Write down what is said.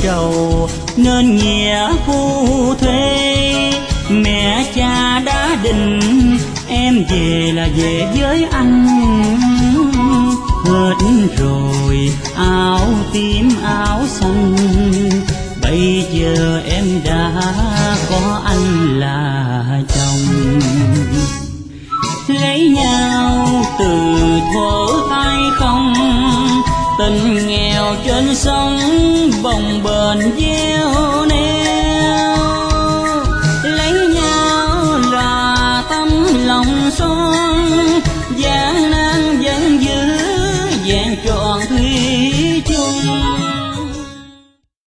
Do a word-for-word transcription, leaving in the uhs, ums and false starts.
trầu nên nghĩa phu thuê. Mẹ cha đã định em về là về với anh. Hết rồi áo tím áo xanh, bây giờ em đã có anh là chồng. Lấy nhau từ thuở tay không, tình nghèo trên sông bồng bềnh ve